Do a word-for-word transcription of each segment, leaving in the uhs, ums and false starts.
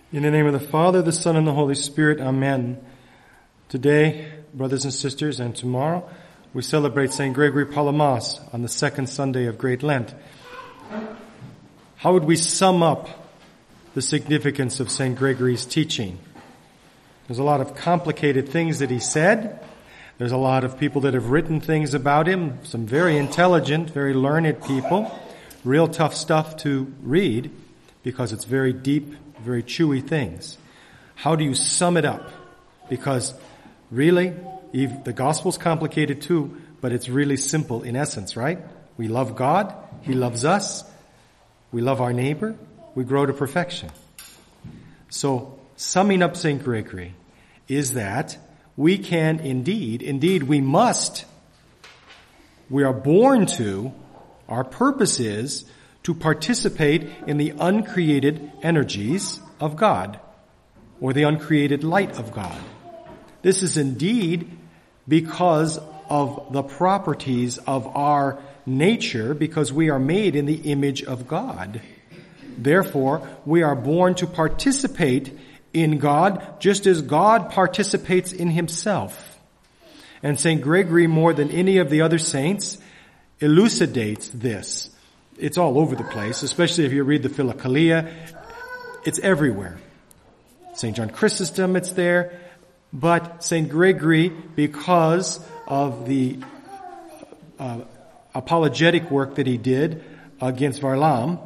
In the name of the Father, the Son, and the Holy Spirit, Amen. Today, brothers and sisters, and tomorrow, we celebrate Saint Gregory Palamas on the second Sunday of Great Lent. How would we sum up the significance of Saint Gregory's teaching? There's a lot of complicated things that he said. There's a lot of people that have written things about him, some very intelligent, very learned people. Real tough stuff to read because it's very deep, very chewy things. How do you sum it up? Because really, the gospel's complicated too, but it's really simple in essence, right? We love God, He loves us, we love our neighbor, we grow to perfection. So, summing up Saint Gregory is that we can indeed, indeed we must, we are born to, our purpose is to participate in the uncreated energies of God, or the uncreated light of God. This is indeed because of the properties of our nature, because we are made in the image of God. Therefore, we are born to participate in God just as God participates in Himself. And Saint Gregory, more than any of the other saints, elucidates this. It's all over the place, especially if you read the Philokalia. It's everywhere. Saint John Chrysostom, it's there. But Saint Gregory, because of the uh, apologetic work that he did against Varlam,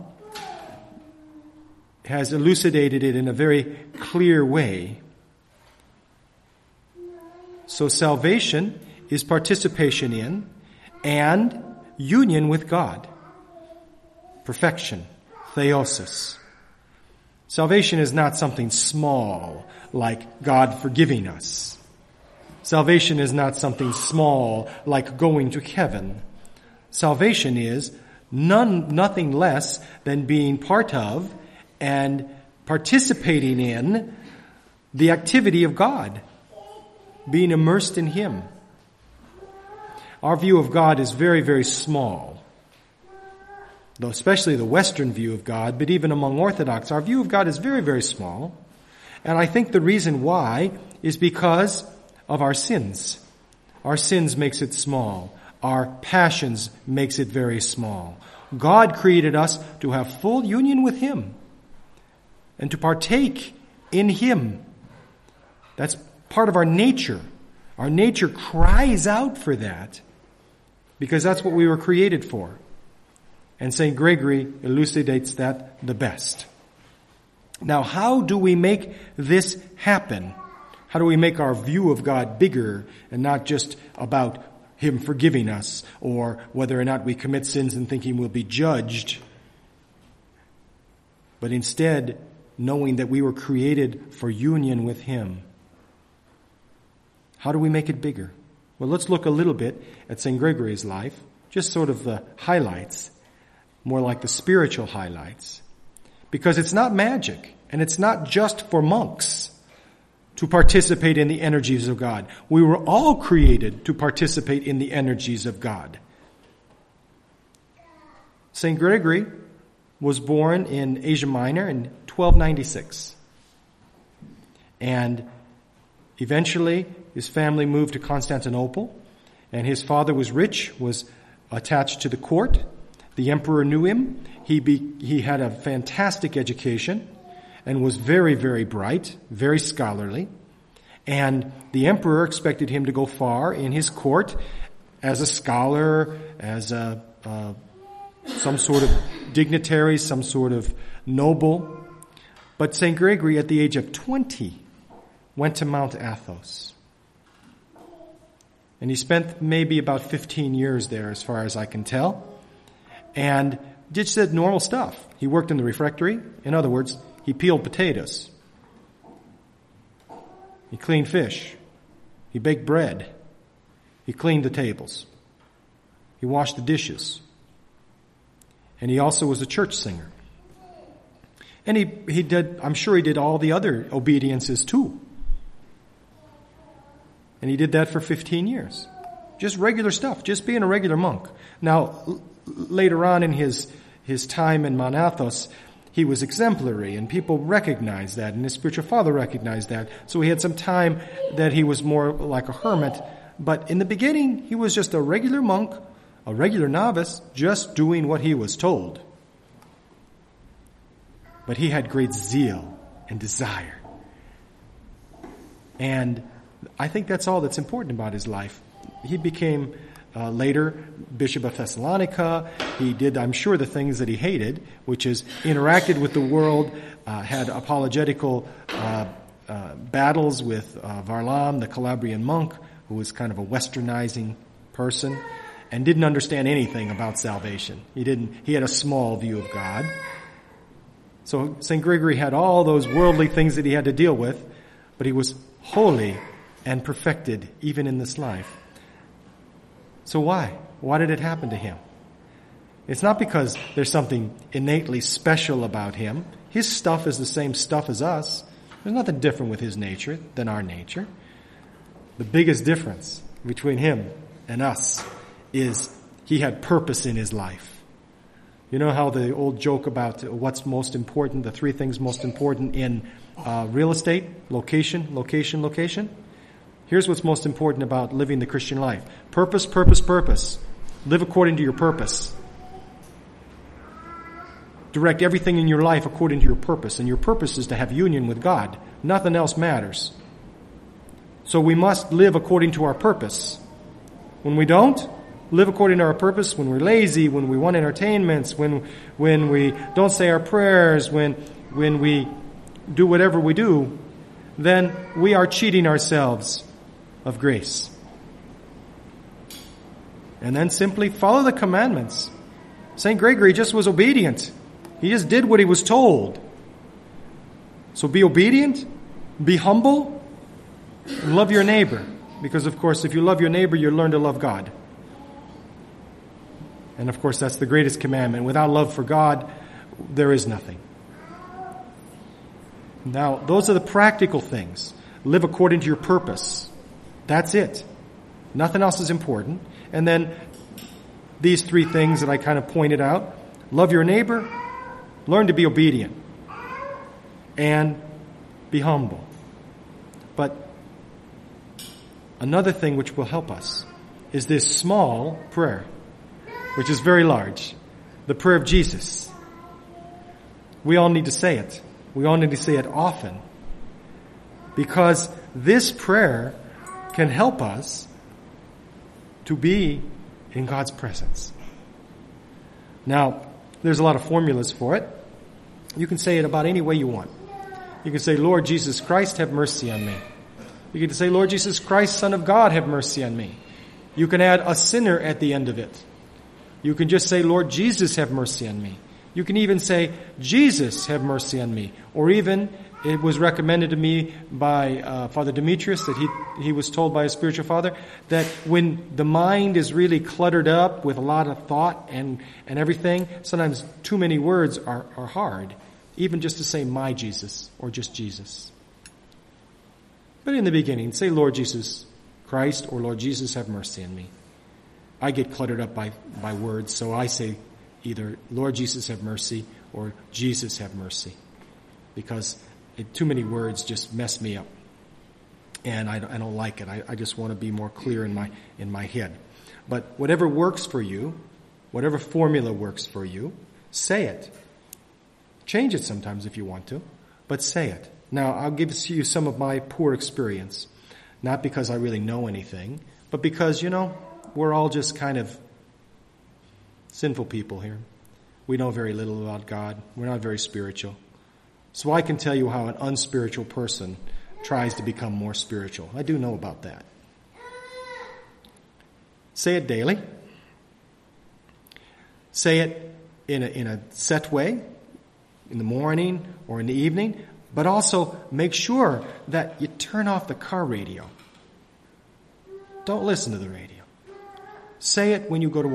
has elucidated it in a very clear way. So salvation is participation in and union with God. Perfection, theosis. Salvation is not something small, like God forgiving us. Salvation is not something small, like going to heaven. Salvation is none, nothing less than being part of and participating in the activity of God, being immersed in Him. Our view of God is very, very small. Though especially the Western view of God, but even among Orthodox, our view of God is very, very small. And I think the reason why is because of our sins. Our sins makes it small. Our passions makes it very small. God created us to have full union with Him and to partake in Him. That's part of our nature. Our nature cries out for that because that's what we were created for. And Saint Gregory elucidates that the best. Now, how do we make this happen? How do we make our view of God bigger and not just about Him forgiving us or whether or not we commit sins and thinking we'll be judged, but instead knowing that we were created for union with Him? How do we make it bigger? Well, let's look a little bit at Saint Gregory's life, just sort of the highlights. More like the spiritual highlights. Because it's not magic, and it's not just for monks to participate in the energies of God. We were all created to participate in the energies of God. Saint Gregory was born in Asia Minor in twelve ninety-six. And eventually his family moved to Constantinople, and his father was rich, was attached to the court. The emperor knew him. He be, he had a fantastic education and was very, very bright, very scholarly. And the emperor expected him to go far in his court as a scholar, as a, uh, some sort of dignitary, some sort of noble. But Saint Gregory, at the age of twenty, went to Mount Athos. And he spent maybe about fifteen years there, as far as I can tell. And just did normal stuff. He worked in the refectory. In other words, he peeled potatoes. He cleaned fish. He baked bread. He cleaned the tables. He washed the dishes. And he also was a church singer. And he, he did, I'm sure he did all the other obediences too. And he did that for fifteen years. Just regular stuff, just being a regular monk. Now, later on in his his time in Mount Athos, he was exemplary, and people recognized that, and his spiritual father recognized that. So he had some time that he was more like a hermit. But in the beginning, he was just a regular monk, a regular novice, just doing what he was told. But he had great zeal and desire. And I think that's all that's important about his life. He became uh, later Bishop of Thessalonica. He did, I'm sure, the things that he hated, which is interacted with the world, uh, had apologetical uh, uh, battles with uh, Varlam, the Calabrian monk, who was kind of a westernizing person, and didn't understand anything about salvation. He didn't. He had a small view of God. So Saint Gregory had all those worldly things that he had to deal with, but he was holy and perfected even in this life. So why? Why did it happen to him? It's not because there's something innately special about him. His stuff is the same stuff as us. There's nothing different with his nature than our nature. The biggest difference between him and us is he had purpose in his life. You know how the old joke about what's most important, the three things most important in uh, real estate? Location, location, location. Here's what's most important about living the Christian life. Purpose, purpose, purpose. Live according to your purpose. Direct everything in your life according to your purpose. And your purpose is to have union with God. Nothing else matters. So we must live according to our purpose. When we don't live according to our purpose, when we're lazy, when we want entertainments, when when we don't say our prayers, when when we do whatever we do, then we are cheating ourselves of grace. And then simply follow the commandments. Saint Gregory just was obedient. He just did what he was told. So be obedient, be humble, and love your neighbor. Because, of course, if you love your neighbor, you learn to love God. And, of course, that's the greatest commandment. Without love for God, there is nothing. Now, those are the practical things. Live according to your purpose. That's it. Nothing else is important. And then these three things that I kind of pointed out. Love your neighbor, learn to be obedient, and be humble. But another thing which will help us is this small prayer, which is very large. The prayer of Jesus. We all need to say it. We all need to say it often. Because this prayer can help us to be in God's presence. Now, there's a lot of formulas for it. You can say it about any way you want. You can say, Lord Jesus Christ, have mercy on me. You can say, Lord Jesus Christ, Son of God, have mercy on me. You can add a sinner at the end of it. You can just say, Lord Jesus, have mercy on me. You can even say, Jesus, have mercy on me. Or even, it was recommended to me by uh, Father Demetrius that he he was told by his spiritual father that when the mind is really cluttered up with a lot of thought and, and everything, sometimes too many words are, are hard. Even just to say, my Jesus, or just Jesus. But in the beginning, say, Lord Jesus Christ, or Lord Jesus, have mercy on me. I get cluttered up by, by words, so I say either Lord Jesus, have mercy, or Jesus, have mercy. Because it, too many words just mess me up. And I, I don't like it. I, I just want to be more clear in my, in my head. But whatever works for you, whatever formula works for you, say it. Change it sometimes if you want to, but say it. Now, I'll give you some of my poor experience. Not because I really know anything, but because, you know, we're all just kind of sinful people here. We know very little about God. We're not very spiritual. So I can tell you how an unspiritual person tries to become more spiritual. I do know about that. Say it daily. Say it in a, in a set way, in the morning or in the evening, but also make sure that you turn off the car radio. Don't listen to the radio. Say it when you go to work.